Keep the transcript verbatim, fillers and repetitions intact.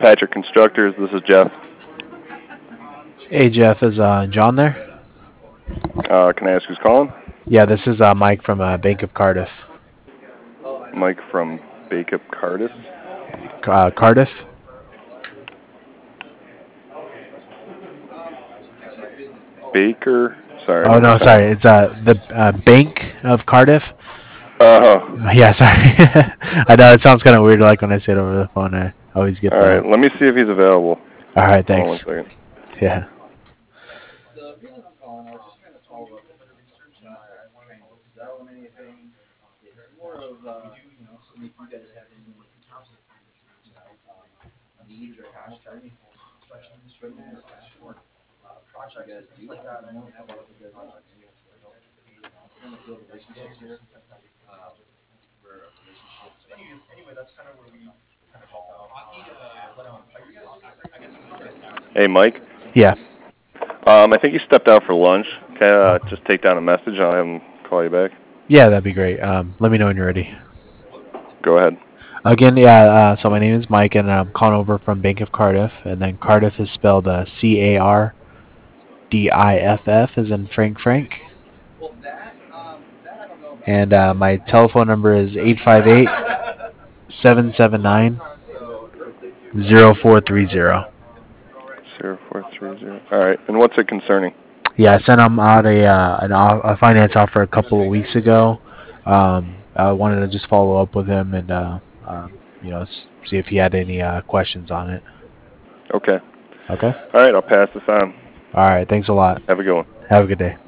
Patrick Constructors. This is Jeff. Hey Jeff, is uh, John there? Uh, can I ask who's calling? Yeah, this is uh, Mike from uh, Bank of Cardiff. Mike from Backup Cardiff. Uh, Cardiff? Baker. Sorry, Oh one more no, time. sorry, it's uh, the uh, Bank of Cardiff. Oh, Yeah, sorry. I know it sounds kind of weird, like when I say it over the phone. I always get all right. that. Let me see if he's available. All right, Hold on one thanks. second. Yeah. Hey, Mike. Yeah. Um, I think he stepped out for lunch. Can I uh, just take down a message? I'll have him call you back. Yeah, that'd be great. Um, let me know when you're ready. Go ahead. Again, yeah. Uh, so my name is Mike, and I'm calling over from Bank of Cardiff, and then Cardiff is spelled uh, C A R D I F F, as in Frank Frank. And uh, my telephone number is eight five eight seven seven nine zero four three zero. Zero four three zero. All right. And what's it concerning? Yeah, I sent him out a uh, an, o- a finance offer a couple of weeks ago. Um, I wanted to just follow up with him and uh, um, you know s- see if he had any uh, questions on it. Okay. Okay. All right. I'll pass this on. All right. Thanks a lot. Have a good one. Have a good day.